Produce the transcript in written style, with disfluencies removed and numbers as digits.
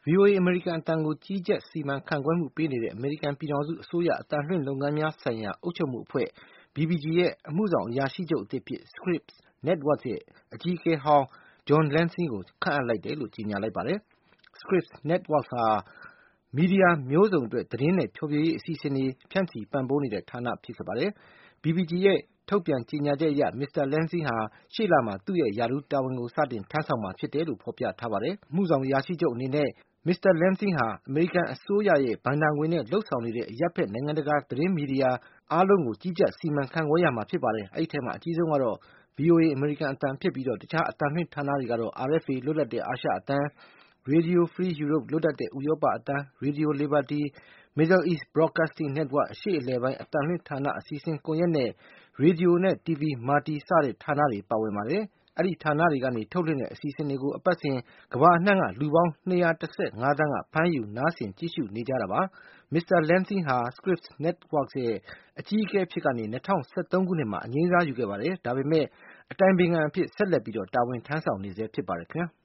VOA အမေရိကန်အသံကိုကြီးကြပ်စီမံခန့်ခွဲမှုပေးနေတဲ့အမေရိကန်ပြည်ထောင်စုအစိုးရအသံလွှင့်လုပ်ငန်းများဆိုင်ရာအုပ်ချုပ်မှုအဖွဲ့ BBG ရဲ့အမှုဆောင်အရာရှိချုပ်အသစ်အဖြစ် Scripps Network ရဲ့အကြီးအကဲဟောင်း John Landsey ကိုခန့်အပ်လိုက်တယ်လို့ကြေညာလိုက်ပါတယ်။ Scripps Network ဟာမီဒီယာမျိုးစုံအတွက်သတင်းနဲ့ဖျော်ဖြေရေးအစီအစဉ်တွေဖြန့်ချီပံ့ပိုးနေတဲ့ဌာနဖြစ်ပါတယ်။ BBG ရဲ့ထုတ်ပြန်ကြေညာချက်အရ Mr. Landsey ဟာရှေ့လမှာသူ့ရဲ့ရာထူးတာဝန်ကိုစတင်ထမ်းဆောင်မှာဖြစ်တယ်လို့ဖေါ်ပြထားပါတယ်။ အမှုဆောင်အရာရှိချုပ်အနေနဲ့Mr. Landsey ဟာအမေရိကန်အစိုးရရဲ့ဘဏ္ဍာငွေနဲ့လုပ်ဆောင်နေတဲ့အရပ်ဖက်နိုင်ငံတကာသတင်းမီဒီယာအားလုံးကိုကြီးကြပ်စီမံခန့်ခွဲရမှာဖြစ်ပါတယ်။ အဲဒီထဲမှာအကြီးဆုံးကတော့ VOA အမေရိကန်အသံဖြစ်ပြီး တခြားအသံလွှင့်ဌာနတွေကတော့ RFA လွတ်လပ်တဲ့အာရှအသံ၊ Radio Free Europe လွတ်လပ်တဲ့ဥရောပအသံ၊ Radio Liberty၊ Middle East Broadcasting Network အရှေ့အလယ်ပိုင်းအသံလွှင့်ဌာနအစီအစဉ်ကွန်ရက်နဲ့ Radio နဲ့ TV Murti စတဲ့ဌာနတွေပါဝင်ပါတယ်။ အဲဒီဌာနတွေကနေထုတ်လွှင့်တဲ့အစီအစဉ်တွေကိုအပတ်စဉ်ကမ္ဘာအနှံ့ကလူပေါင်း215 သန်းကဖမ်းယူနားဆင်ကြည့်ရှုနေကြတာပါ။ Mr. Landsey ဟာ Scripps Network ရဲ့အကြီးအကဲအဖြစ်ကနေ ၂၀၁၃ ခုနှစ်မှာအငြိမ်းစားယူခဲ့ပါတယ်။ ဒါပေမဲ့အတိုင်ပင်ခံအဖြစ်ဆက်လက်တာဝန်ထမ်းဆောင်နေဆဲဖြစ်ပါတယ်ခင်ဗျာ။